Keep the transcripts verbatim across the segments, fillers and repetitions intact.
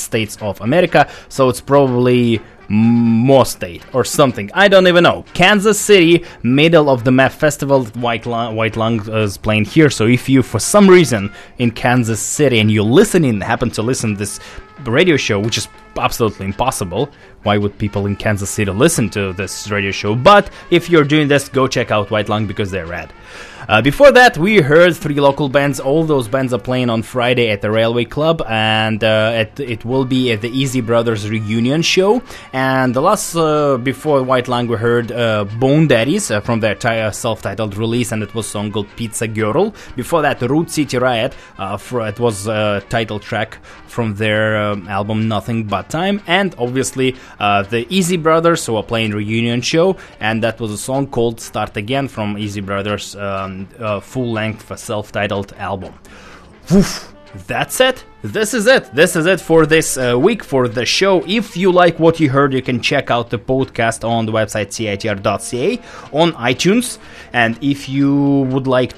States of America, so it's probably Mo State or something. I don't even know. Kansas City, middle of the map festival. White Lung, White Lung is playing here. So if you, for some reason, in Kansas City and you're listening, happen to listen to this radio show, which is absolutely impossible. Why would people in Kansas City listen to this radio show? But if you're doing this, go check out White Lung because they're rad. Uh, before that, we heard three local bands. All those bands are playing on Friday at the Railway Club, and uh, at, it will be at the Easy Brothers reunion show. And the last, uh, before White Lung, we heard uh, Bone Daddies uh, from their t- uh, self-titled release, and it was a song called Pizza Girl. Before that, Root City Riot, uh, for, it was a title track from their um, album Nothing But Time. And obviously, uh, the Easy Brothers, who are playing reunion show, and that was a song called Start Again from Easy Brothers' um, uh, full-length self-titled album. Woof. That's it. This is it. This is it for this uh, week, for the show. If you like what you heard, you can check out the podcast on the website c i t r dot c a, on iTunes. And if you would like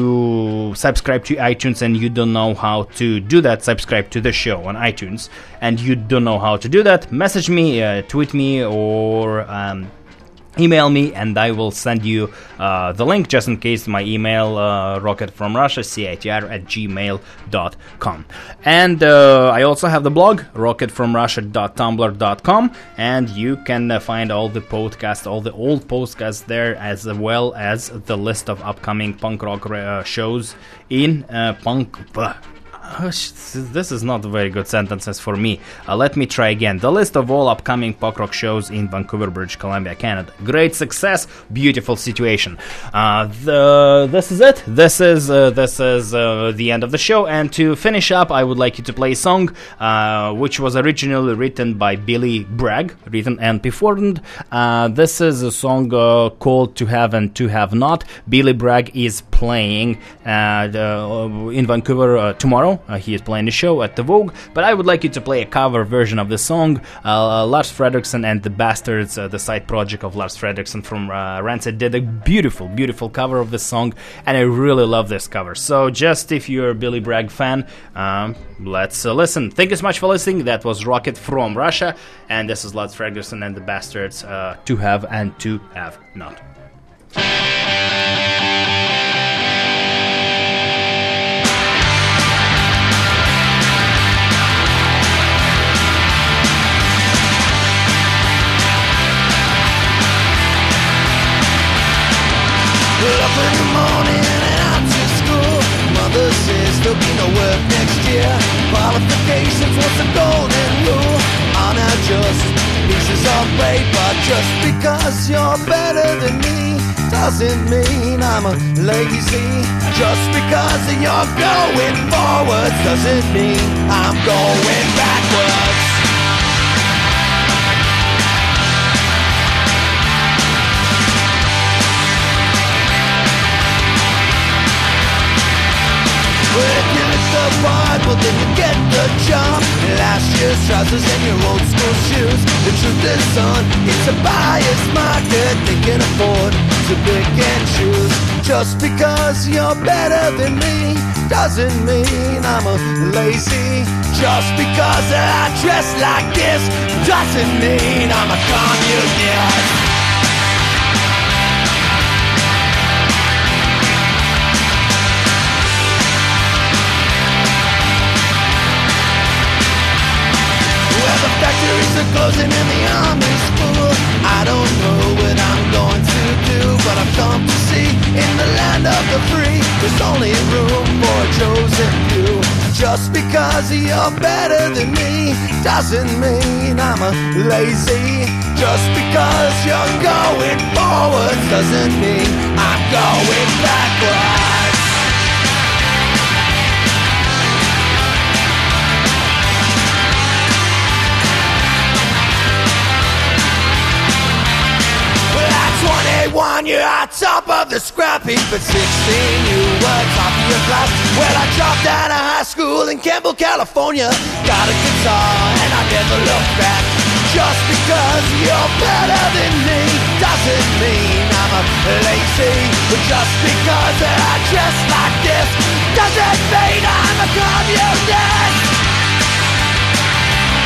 to subscribe to iTunes and you don't know how to do that, subscribe to the show on iTunes, and you don't know how to do that, message me, uh, tweet me, or um, email me, and I will send you uh, the link, just in case. My email, uh, rocketfromrussia, C I T R at gmail dot com. And uh, I also have the blog, rocketfromrussia dot tumblr dot com, and you can uh, find all the podcasts, all the old podcasts there, as well as the list of upcoming punk rock uh, shows in uh, punk... Uh, This is not very good sentences for me. Uh, let me try again. The list of all upcoming punk rock shows in Vancouver, British Columbia, Canada. Great success, beautiful situation. Uh, the, this is it. This is uh, this is uh, the end of the show. And to finish up, I would like you to play a song uh, which was originally written by Billy Bragg, written and performed. Uh, this is a song uh, called To Have and To Have Not. Billy Bragg is playing uh, the, in Vancouver uh, tomorrow. Uh, he is playing the show at the Vogue, but I would like you to play a cover version of the song. Uh, Lars Fredriksson and the Bastards, uh, the side project of Lars Fredriksson from uh, Rancid, did a beautiful, beautiful cover of this song, and I really love this cover. So just if you're a Billy Bragg fan, um, let's uh, listen. Thank you so much for listening. That was Rocket from Russia, and this is Lars Fredriksson and the Bastards, uh, To Have and To Have Not. Up in the morning and out to school. Mother says there'll be no work next year. Qualifications, what's the golden rule? Are not just pieces of paper. Just because you're better than me doesn't mean I'm a lazy. Just because you're going forwards doesn't mean I'm going backwards. Well, if you lift the Bible, then you get the job. Last year's trousers and your old school shoes. The truth is, son, it's a buyer's market. They can afford to pick and choose. Just because you're better than me doesn't mean I'm a lazy. Just because I dress like this doesn't mean I'm a communist. Factories are closing and the army's full. I don't know what I'm going to do, but I've come to see in the land of the free there's only room for a chosen few. Just because you're better than me doesn't mean I'm a lazy. Just because you're going forwards doesn't mean I'm going backwards. twenty-one, you're on top of the scrap heap. At sixteen, you were top of your class. Well, I dropped out of high school in Campbell, California. Got a guitar and I never looked back. Just because you're better than me doesn't mean I'm a lazy. Just because I dress like this doesn't mean I'm a communist.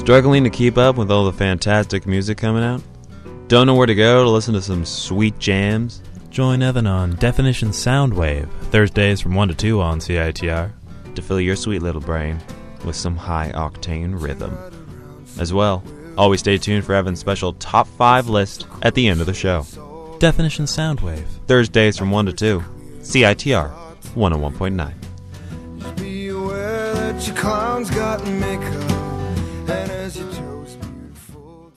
Struggling to keep up with all the fantastic music coming out? Don't know where to go to listen to some sweet jams? Join Evan on Definition Soundwave, Thursdays from one to two on C I T R. To fill your sweet little brain with some high-octane rhythm. As well, always stay tuned for Evan's special Top five list at the end of the show. Definition Soundwave. Thursdays from one to two, C I T R one oh one point nine. Just be aware that your clown's got makeup, and as you toast beautiful.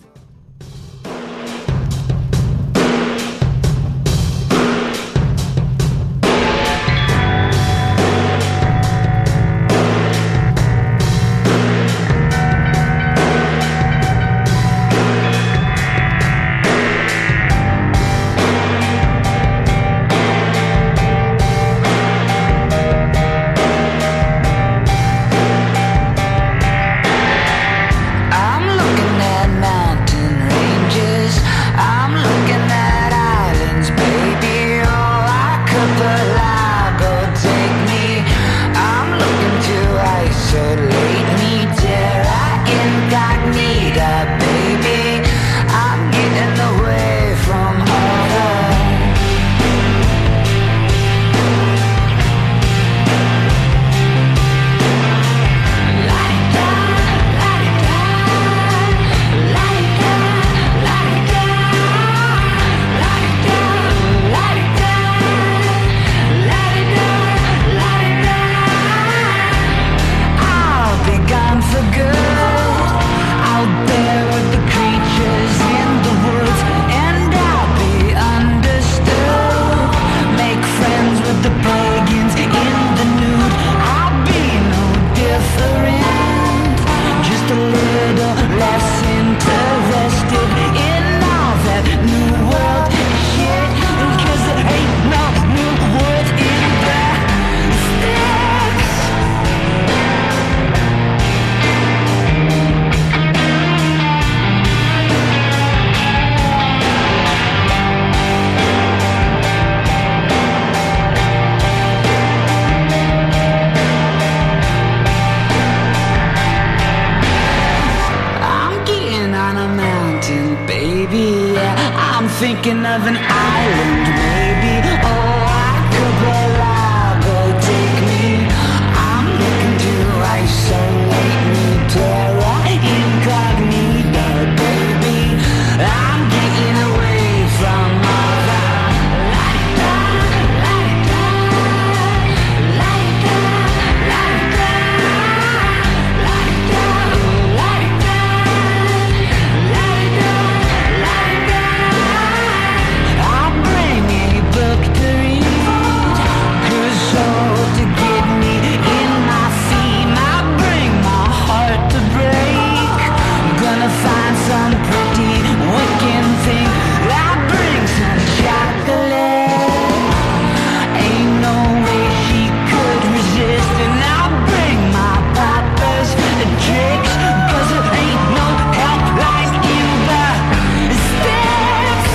Thinking of an island, maybe. Oh, archipelago, take me. I'm looking to isolate me, terra incognita, baby. I'm getting away from all that. La-di-da, la-di-da, la-di-da, la-di-da, la-di-da, la-di-da, la-di-da, la-di-da. I'll bring a book to read, good soul to get me in my theme. I'll bring my heart to break, I'm gonna find some pretty wicked thing. I'll bring some chocolate, ain't no way she could resist. And I'll bring my papa's tricks, cause it ain't no help like in the sticks.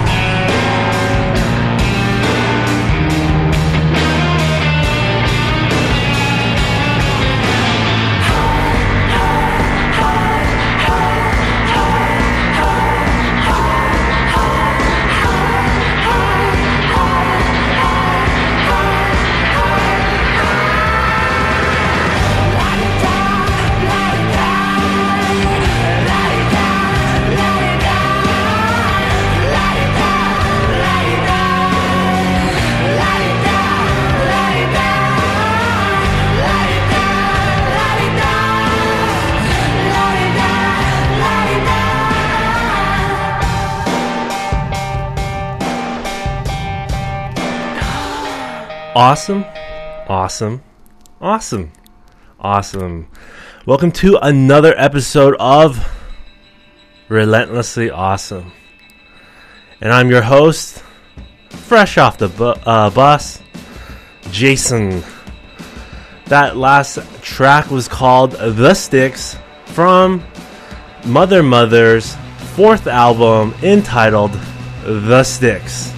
Awesome, awesome, awesome, awesome. Welcome to another episode of Relentlessly Awesome. And I'm your host, fresh off the bu- uh, bus, Jason. That last track was called The Sticks from Mother Mother's fourth album entitled The Sticks.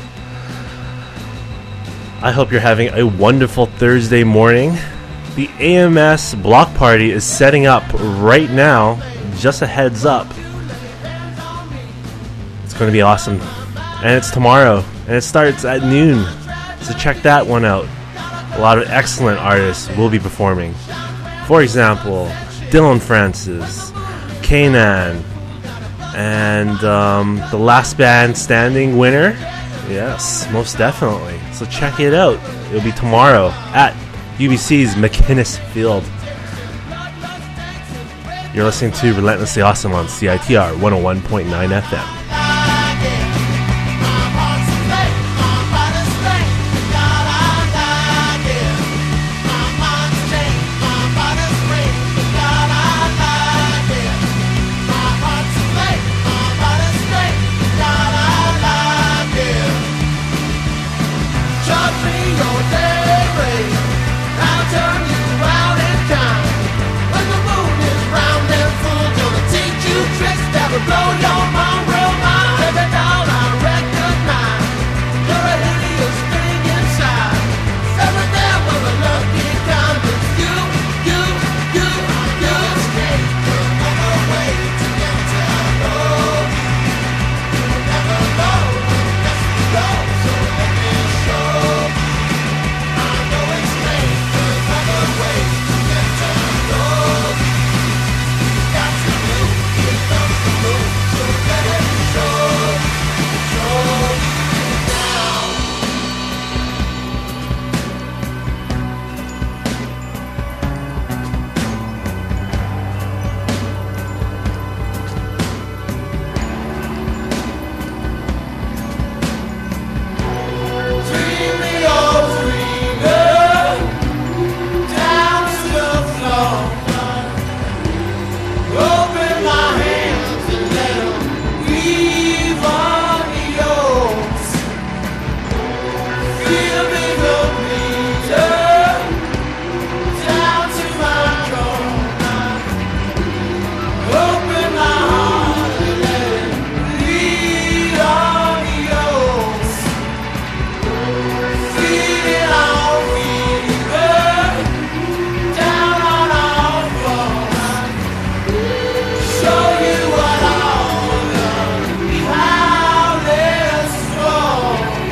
I hope you're having a wonderful Thursday morning. The A M S block party is setting up right now, just a heads up, it's going to be awesome. And it's tomorrow, and it starts at noon. So check that one out. A lot of excellent artists will be performing. For example, Dylan Francis, Kanan, and um, the Last Band Standing winner. Yes, most definitely. So check it out. It'll be tomorrow at U B C's McInnes Field. You're listening to Relentlessly Awesome on C I T R one oh one point nine F M. Blow your mind, real mind. Every doll I recognize. You're a hideous thing inside. Every day was a lucky time. It's you, you, you, you. Escape another way to get to know you. You'll never know unless you go. So let me show you. I know escape another way to get to know you. You got to move. Here comes the move. So let it show you, show you now. Dream me, oh dreamer, down to the floor. Open my hands and let 'em weave on the oats. Feel me go bleeder down to my corner. Open my heart and let it bleed on the oats. Feed it on fever down on our floor. Show you what all the powerless for.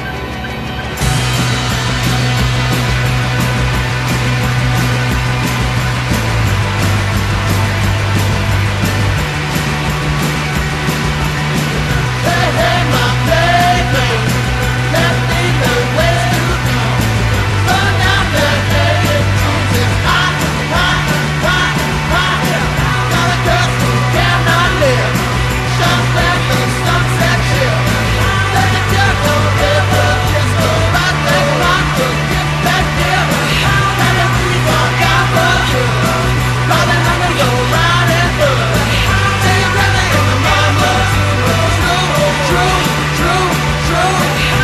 Hey, hey, my baby, let me know where to go. Run down the headed cruise, it's hot, hot, hot, hot. Got a girl who cannot live, just let the sunset chill. Let the devil river just go right there, rock the get back there. Let it breathe on forever, rolling under your riding hood. Till you're ready in the mama, true, true, true, true.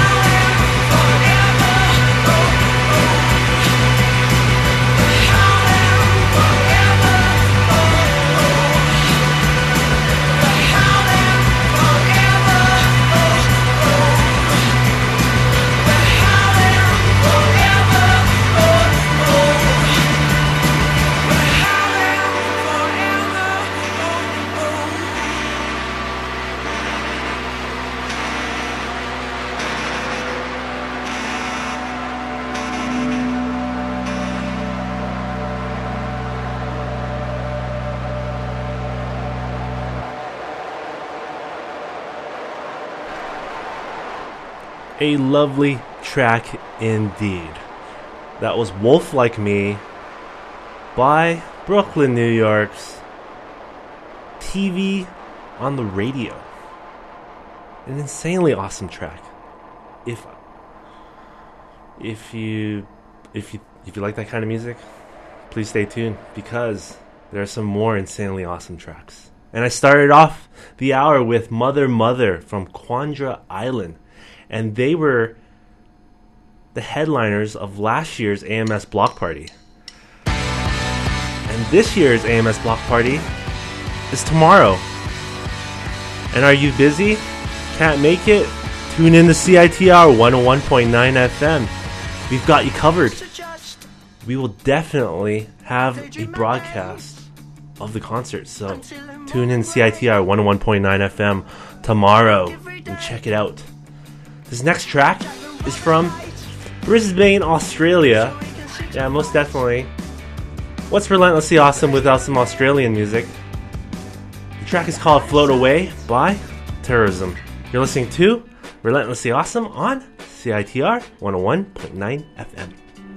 A lovely track indeed. That was Wolf Like Me by Brooklyn, New York's T V on the Radio. An insanely awesome track. If if you if you if you like that kind of music, please stay tuned because there are some more insanely awesome tracks. And I started off the hour with Mother Mother from Quandra Island. And they were the headliners of last year's A M S Block Party. And this year's A M S Block Party is tomorrow. And are you busy? Can't make it? Tune in to C I T R one oh one point nine F M. We've got you covered. We will definitely have a broadcast of the concert. So tune in C I T R one oh one point nine F M tomorrow and check it out. This next track is from Brisbane, Australia. Yeah, most definitely. What's relentlessly awesome without some Australian music? The track is called Float Away by Terrorism. You're listening to Relentlessly Awesome on C I T R one oh one point nine F M.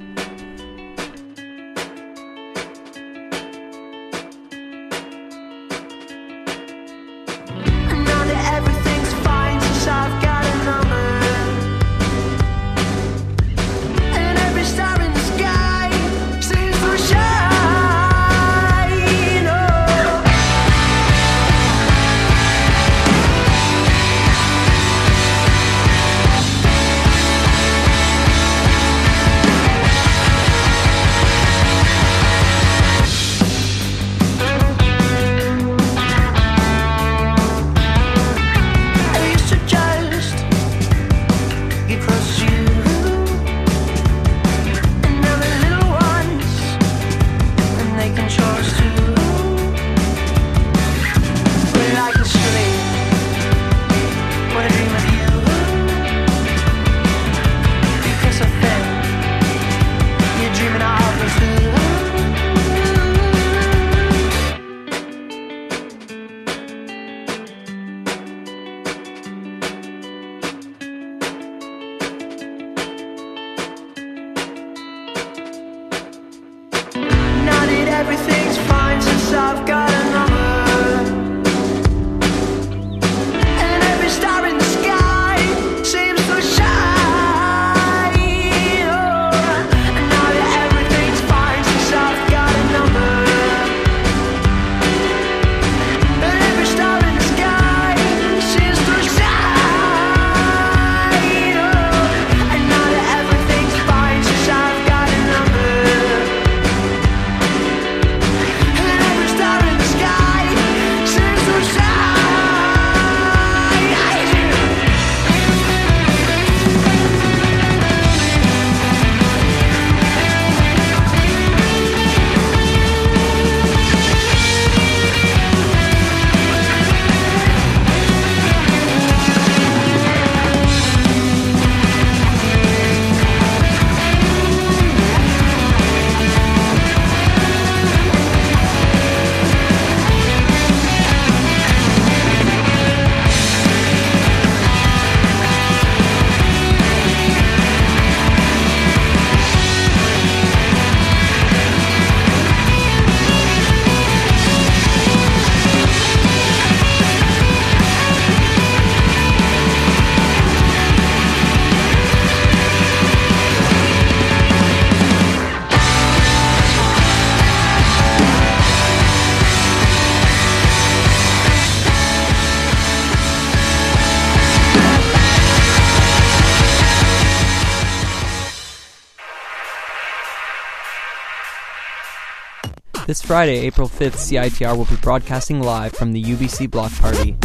This Friday, April fifth, C I T R will be broadcasting live from the U B C Block Party.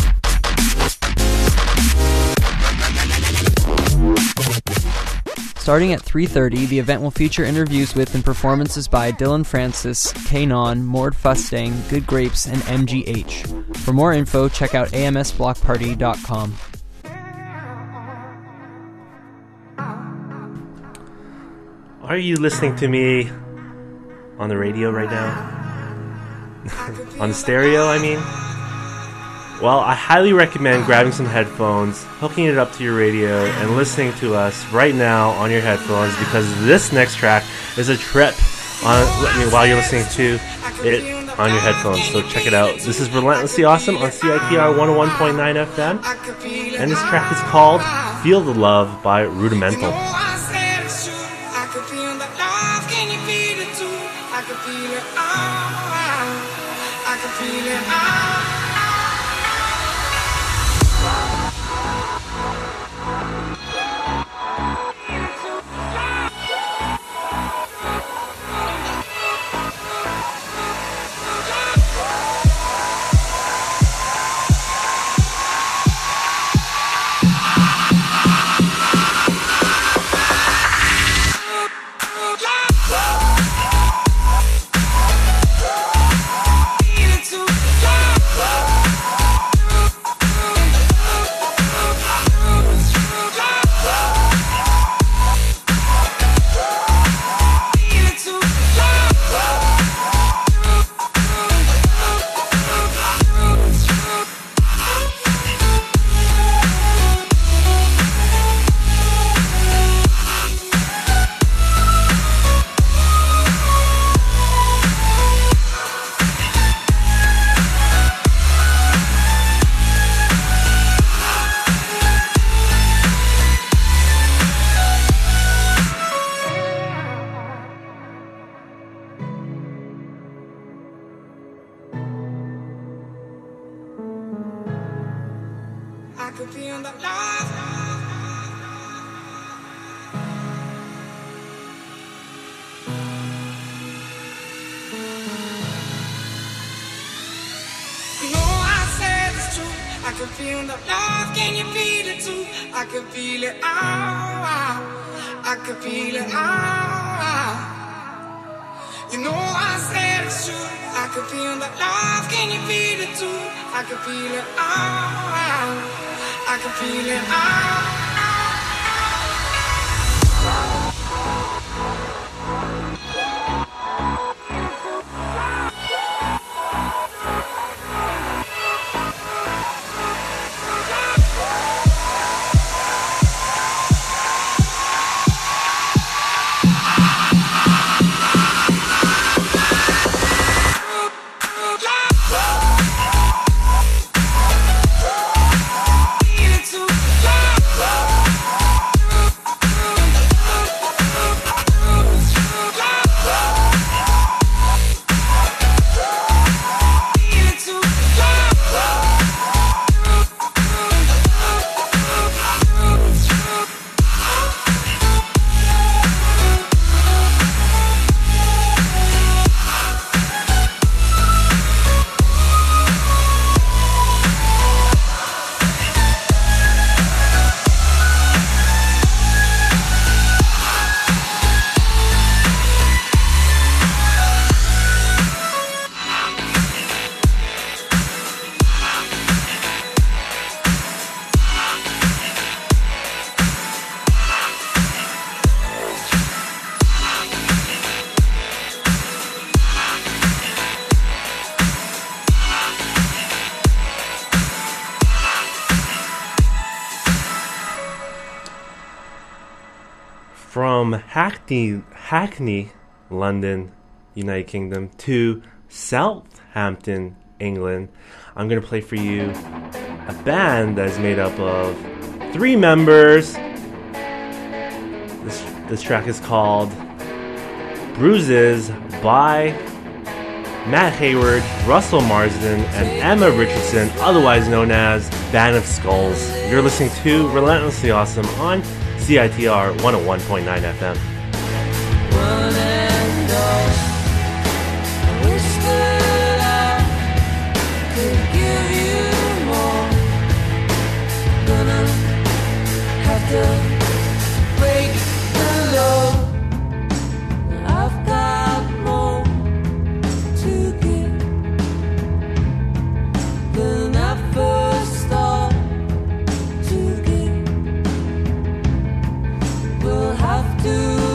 Starting at three thirty, the event will feature interviews with and performances by Dylan Francis, K-Non, Mord Fustang, Good Grapes, and M G H. For more info, check out A M S block party dot com. Are you listening to me on the radio right now? On the stereo, I mean? Well, I highly recommend grabbing some headphones, hooking it up to your radio, and listening to us right now on your headphones, because this next track is a trip on, I mean, while you're listening to it on your headphones. So check it out. This is Relentlessly Awesome on C I T R one oh one point nine F M, and this track is called Feel the Love by Rudimental. Feel I could feel the love. You know I said it's true. I can feel the love. Can you feel it too? I can feel it. Ah, I can feel it. Ah. You know I said it's true. I can feel the love. Can you feel it too? I can feel it. Ah, I can feel it. Ah. From Hackney, Hackney, London, United Kingdom, to Southampton, England, I'm going to play for you a band that is made up of three members. This, this track is called Bruises by Matt Hayward, Russell Marsden, and Emma Richardson, otherwise known as Band of Skulls. You're listening to Relentlessly Awesome on C I T R one oh one point nine F M. One and all, I wish that I could give you more. Gonna have to break the law. I've got more to give than I first thought to give. We'll have to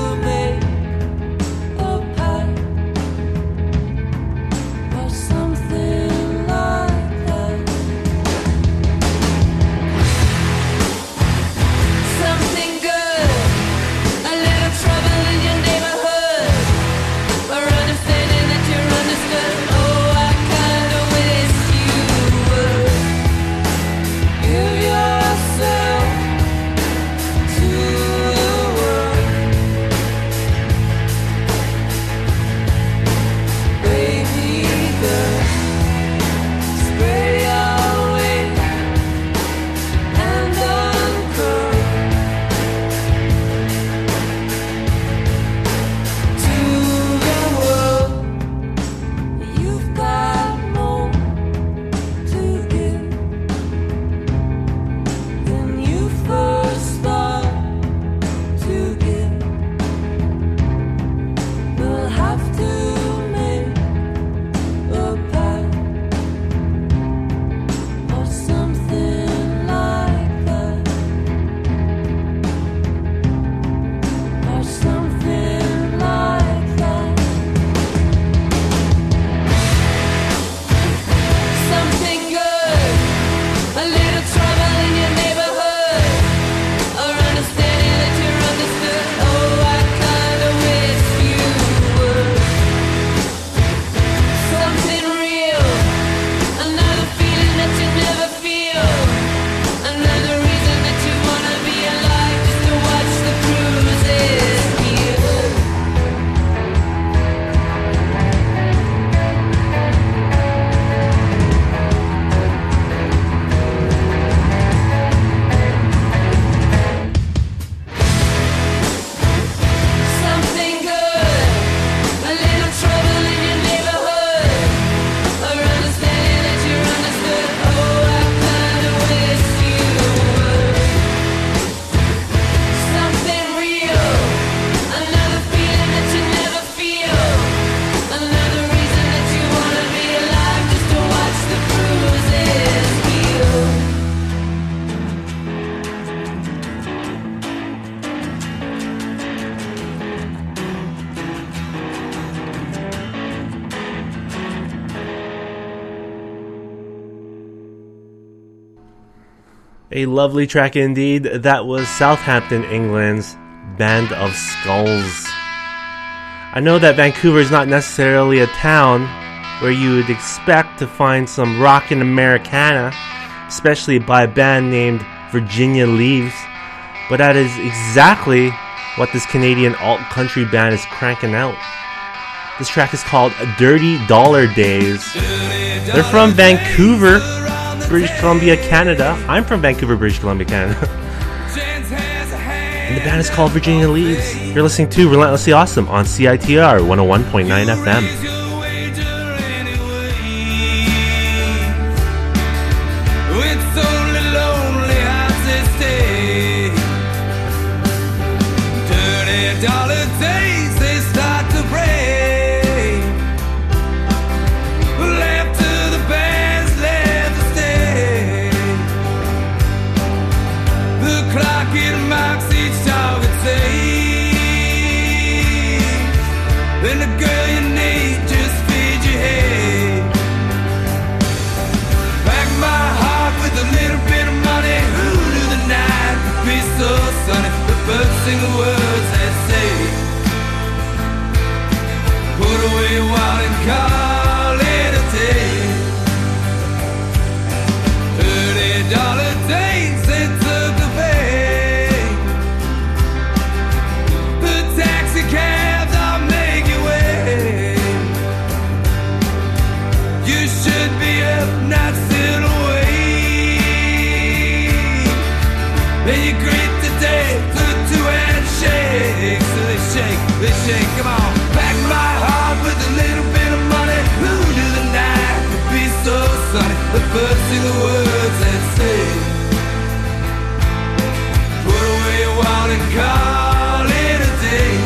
A lovely track indeed. That was Southampton, England's Band of Skulls. I know that Vancouver is not necessarily a town where you would expect to find some rockin' Americana, especially by a band named Virginia Leaves, but that is exactly what this Canadian alt-country band is cranking out. This track is called Dirty Dollar Days. They're from Vancouver, British Columbia, Canada. I'm from Vancouver, British Columbia, Canada. And the band is called Virginia Leaves. You're listening to Relentlessly Awesome on C I T R one oh one point nine F M. Sing the words they say. Put away a while and call it a day. Thirty dollar days they took the pay. The taxi cabs are making way. You should be up, not sit away. And you greet the day. Shake, so they shake, they shake, come on. Pack my heart with a little bit of money. Who knew the night would be so sunny? The first thing the words they say. Put away a while and call it a day.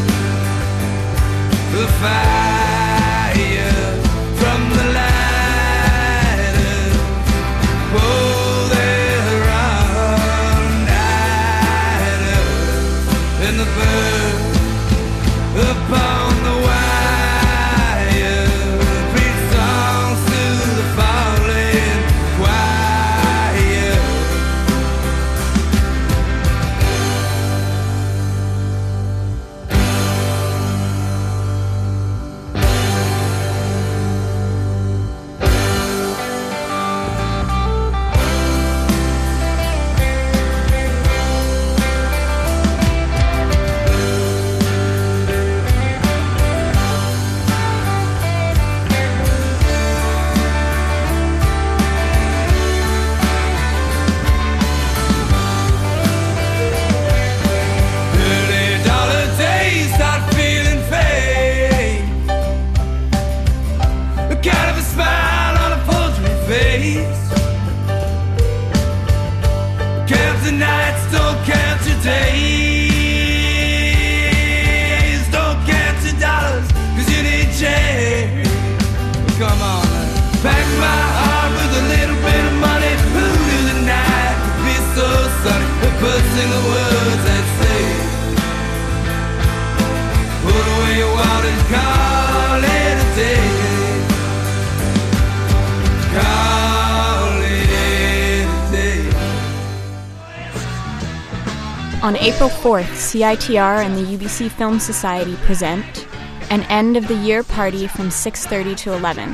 The fire from the lighter. Oh, they're all-nighter. And the bird upon the wire read songs to the falling choir. Sing the words that say. Put away your wild and call it a day. Call it a day. On April fourth, C I T R and the U B C Film Society present an end of the year party from six thirty to eleven.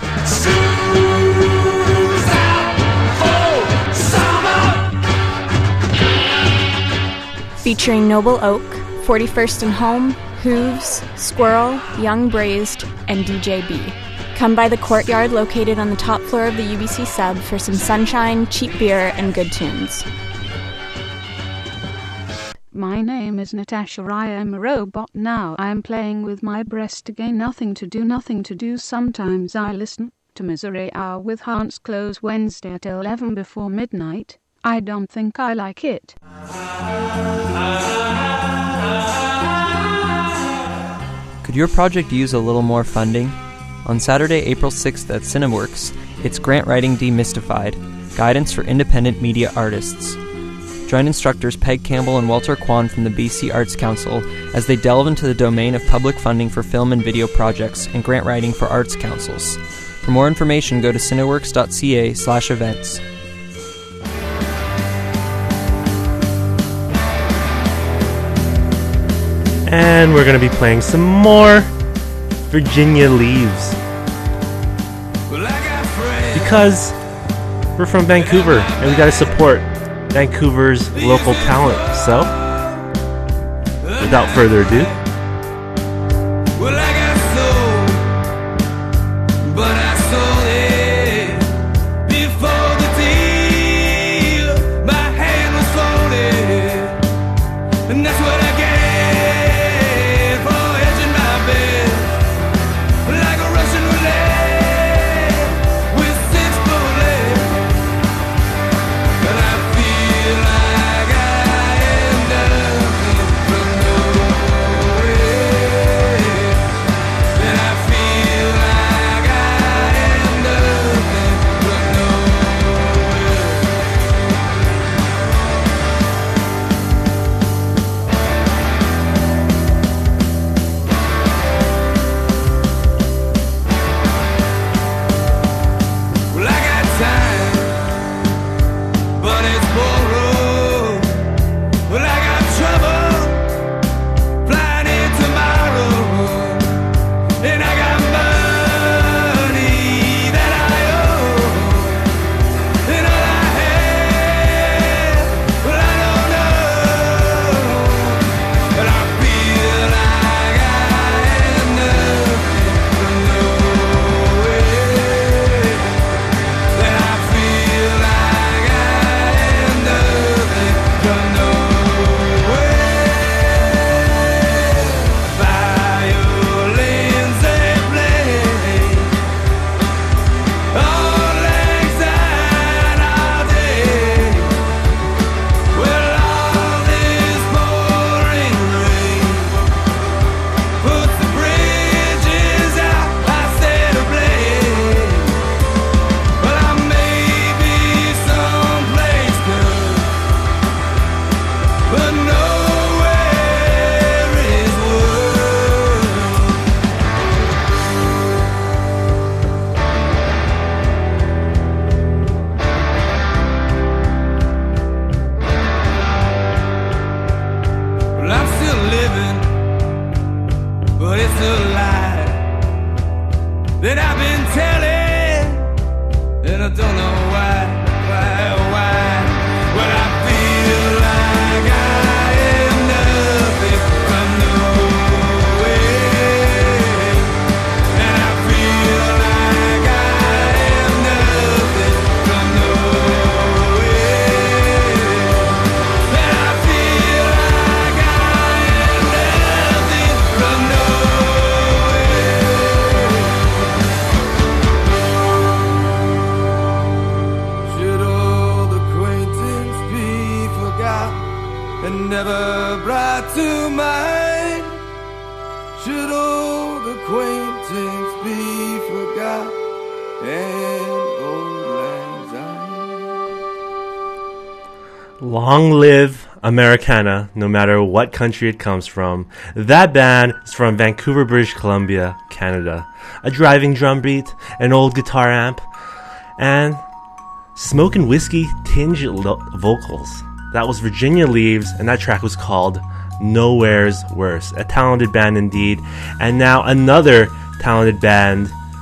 Featuring Noble Oak, forty-first and Home, Hooves, Squirrel, Young Braised, and D J B. Come by the courtyard located on the top floor of the U B C sub for some sunshine, cheap beer, and good tunes. My name is Natasha. I am a robot now. I am playing with my breast again. Nothing to do, nothing to do. Sometimes I listen to Misery Hour with Hans Close Wednesday at eleven before midnight. I don't think I like it. Could your project use a little more funding? On Saturday, April sixth at Cineworks, it's Grant Writing Demystified, Guidance for Independent Media Artists. Join instructors Peg Campbell and Walter Kwan from the B C Arts Council as they delve into the domain of public funding for film and video projects and grant writing for arts councils. For more information, go to cineworks dot c a slash events. And we're going to be playing some more Virginia Leaves. Because we're from Vancouver and we got to support Vancouver's local talent. So, without further ado, Well, I got sold, but I sold it before the deal. My hand was folded, and that's what I get for edging my bed like a Russian roulette with six bullets. And I feel like I am nothing from nowhere. And I feel like I am nothing from nowhere. Well, I got time, but it's borrowed. Well, I got trouble flying in tomorrow. And I got money that I owe. And all I have, well, I don't know. But I feel like I am nothing from nowhere. And I feel like I am nothing from nowhere. Violins they play all legs and all day. Well, all this pouring rain puts the bridges out. I said ablaze. Well, I may be someplace good, but nowhere is worth. Well, I'm still living, but it's a lie that I've been telling, and I don't know why, why, why. Well, I feel like I am nothing from nowhere, and I feel like I am nothing from nowhere, and I feel like I am nothing from nowhere. Should old acquaintance be forgot and never brought to mind? Should old acquaintance be forgot and old lang syne? long live Americana, no matter what country it comes from. That band is from Vancouver, British Columbia, Canada. A driving drum beat, an old guitar amp, and smoke and whiskey tinged lo- vocals. That was Virginia Leaves, and that track was called Nowhere's Worse. A talented band indeed. And now another talented band,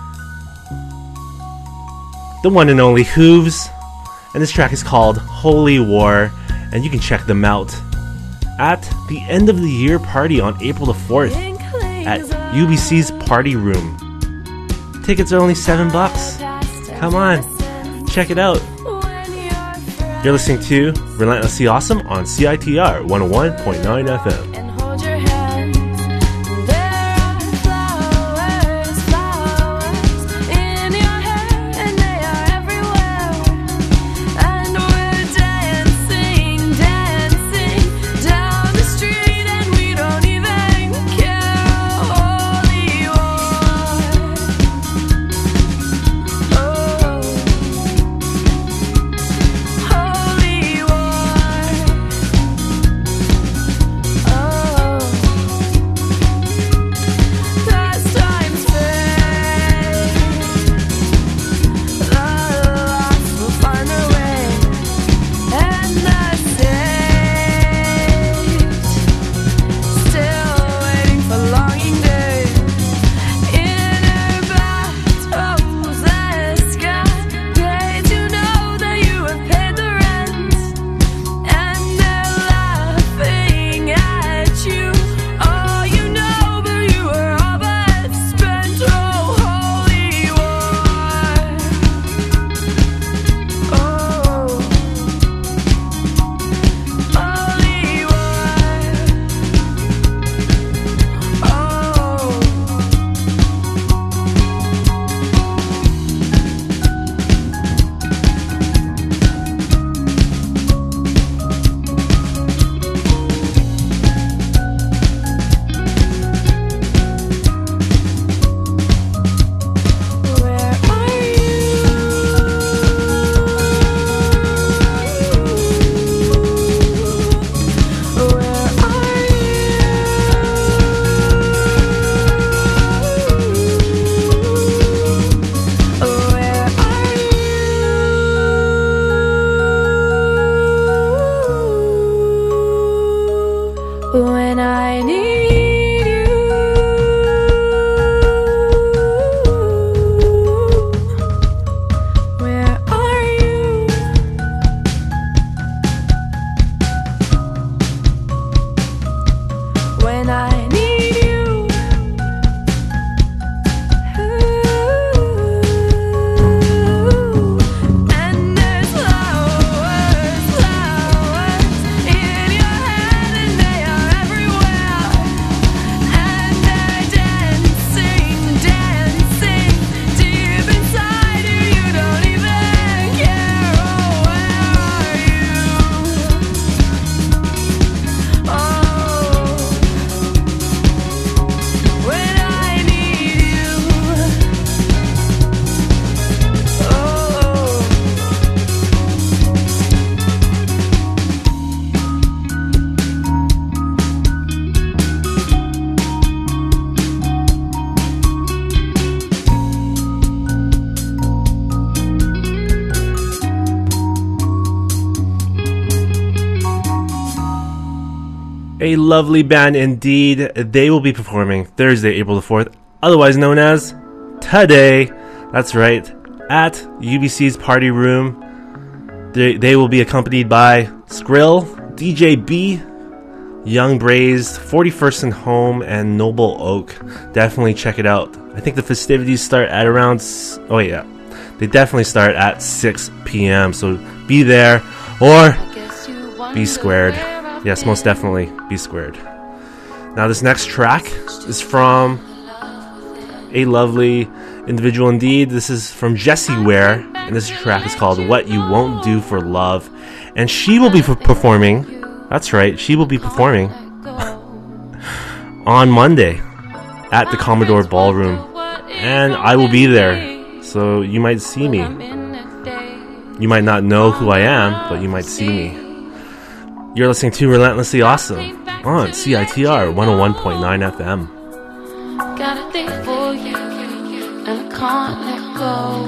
the one and only Hooves, and this track is called Holy War, and you can check them out at the end of the year party on April the fourth at U B C's Party Room. Tickets are only seven bucks. Come on, check it out. You're listening to Relentlessly Awesome on C I T R one oh one point nine F M. And hold your hands. There are flowers, flowers in your hair, and they are everywhere. And we're dancing, dancing down the street, and we don't even care. Holy war. Oh. Holy war. Oh. A lovely band indeed. They will be performing Thursday, April the fourth, otherwise known as Today. That's right, at U B C's Party Room. They, they will be accompanied by Skrill, D J B, Young Braised, forty-first and Home, and Noble Oak. Definitely check it out. I think the festivities start at around... S- oh, yeah. They definitely start at six p.m. So be there or be squared. Yes, most definitely be squared. Now, this next track is from a lovely individual indeed. This is from Jessie Ware, and this track is called What You Won't Do for Love. And she will be f- performing, that's right, she will be performing on Monday at the Commodore Ballroom. And I will be there, so you might see me. You might not know who I am, but you might see me. You're listening to Relentlessly Awesome on C I T R one oh one point nine F M. Got a thing for you, and I can't let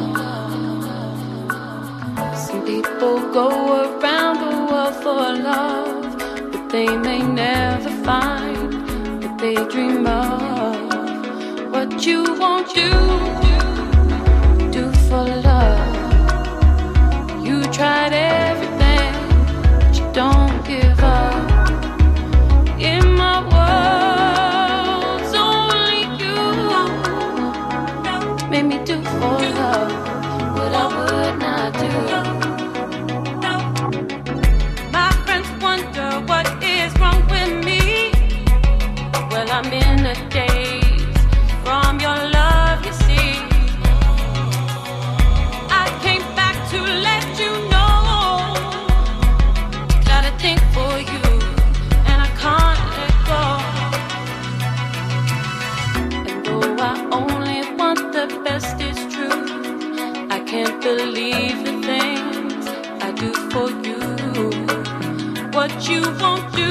go. Some people go around the world for love, but they may never find what they dream of. What you won't do, do for love. You tried everything, but you don't give up. In my world, it's only you made me do for love what I would not do. My friends wonder what is wrong with me. Well, I'm in a daze from your love, you see. I came back to let you know. Got a thing for you, and I can't let go. And though I only want the best, it's true. I can't believe the things I do for you. What you won't do,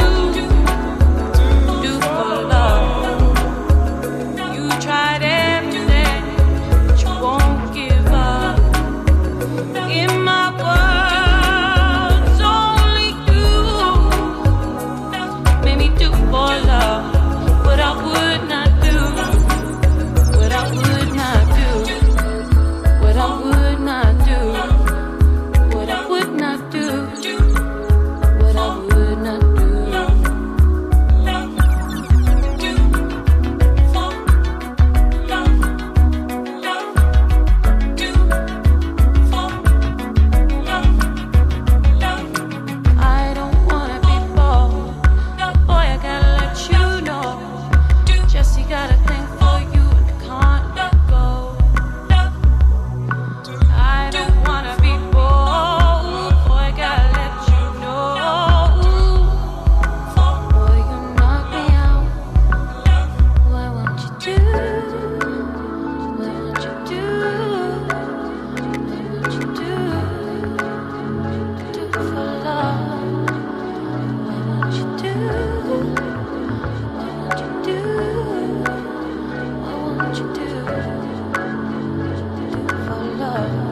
do for love. You tried everything, but you won't give up. In my world, it's only you made me do for love what I would not do, what I would not do, what I would not do, what I would not do, what I would not do. I don't wanna be bold, boy, I gotta let you know. Jesse got a thing for you and can't let go. I don't wanna be bold, boy, I gotta let you know. Boy, you knock me out. What won't you do? What won't you do? What won't you do? Do for love. What won't you do? What won't you do? What won't you do? Do for love.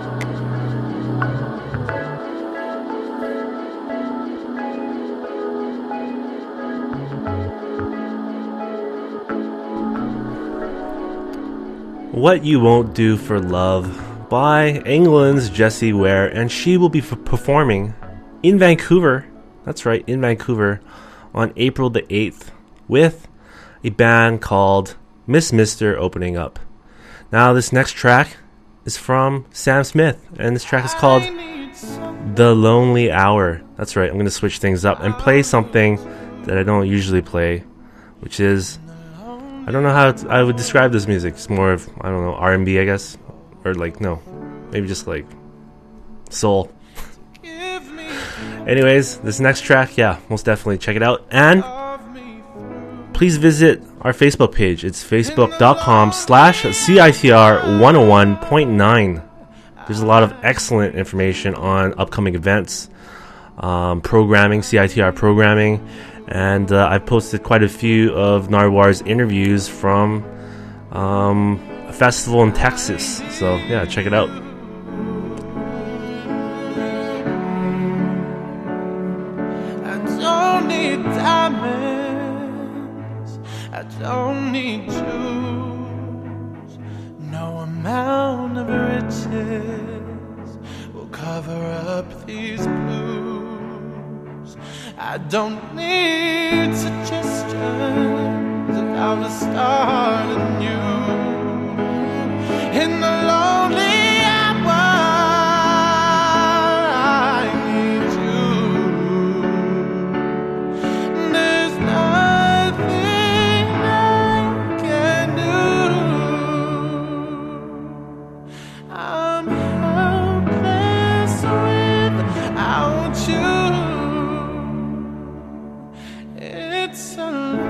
What You Won't Do for Love by England's Jessie Ware, and she will be f- performing in Vancouver, that's right, in Vancouver, on April the eighth with a band called Miss Mister opening up. Now, this next track is from Sam Smith, and this track is called The Lonely Hour. That's right, I'm going to switch things up and play something that I don't usually play, which is, I don't know how it's, I would describe this music. It's more of, I don't know, R and B, I guess. Or like, no, maybe just like soul. Anyways, this next track, yeah, most definitely check it out. And please visit our Facebook page. It's facebook.com slash CITR 101.9. There's a lot of excellent information on upcoming events, um, programming, C I T R programming. And uh, I've posted quite a few of Narwar's interviews from um, a festival in Texas. So, yeah, check it out. I don't need diamonds. don't need shoes. No amount of riches will cover up these blues. I don't need suggestions of how to start anew. In the lonely hour, I need you. There's nothing I can do. I'm helpless without you. It's a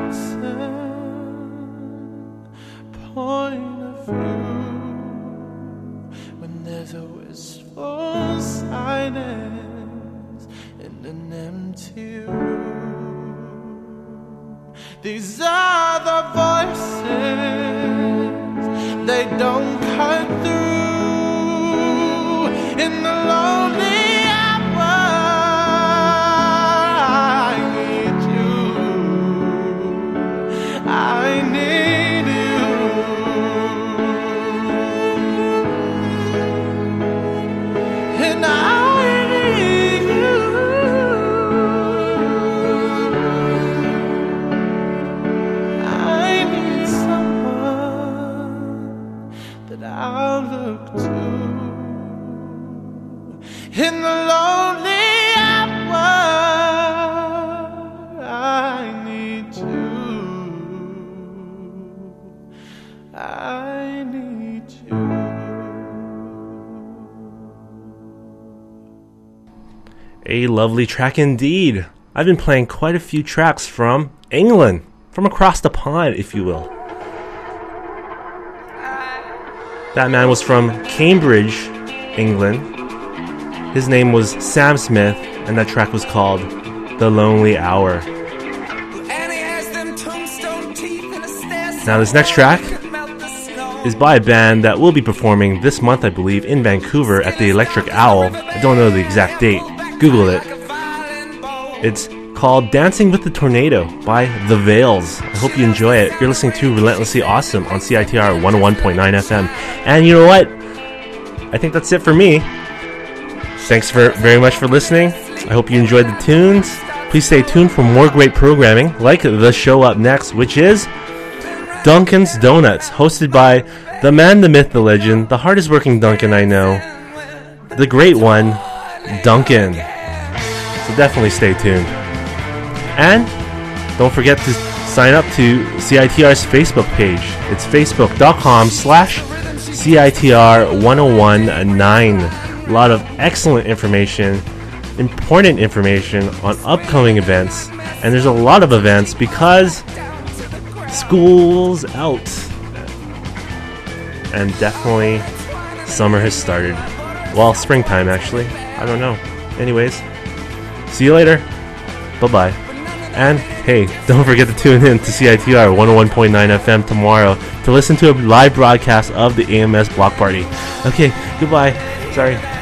lesson, point of view. When there's a wistful silence in an empty room, these are the voices, they don't cut through. In the lonely hour, I need you. I need you. And I need you. I need someone that I'll look to. In the lonely hour, I need you. I need you. A lovely track indeed. I've been playing quite a few tracks from England, from across the pond, if you will. That man was from Cambridge, England. His name was Sam Smith, and that track was called The Lonely Hour. Now, this next track is by a band that will be performing this month, I believe, in Vancouver at the Electric Owl. I don't know the exact date. Google it. It's called Dancing with the Tornado by The Veils. I hope you enjoy it. You're listening to Relentlessly Awesome on C I T R one oh one point nine F M. And you know what? I think that's it for me. Thanks for very much for listening. I hope you enjoyed the tunes. Please stay tuned for more great programming, like the show up next, which is Duncan's Donuts, hosted by the man, the myth, the legend, the hardest working Duncan I know, the great one, Duncan. So definitely stay tuned. And don't forget to sign up to C I T R's Facebook page. It's facebook.com slash CITR1019. A lot of excellent information, important information on upcoming events. And there's a lot of events because school's out. And definitely summer has started. Well, springtime actually. I don't know. Anyways, see you later. Bye-bye. And hey, don't forget to tune in to C I T R one oh one point nine F M tomorrow to listen to a live broadcast of the A M S Block Party. Okay, goodbye. Sorry.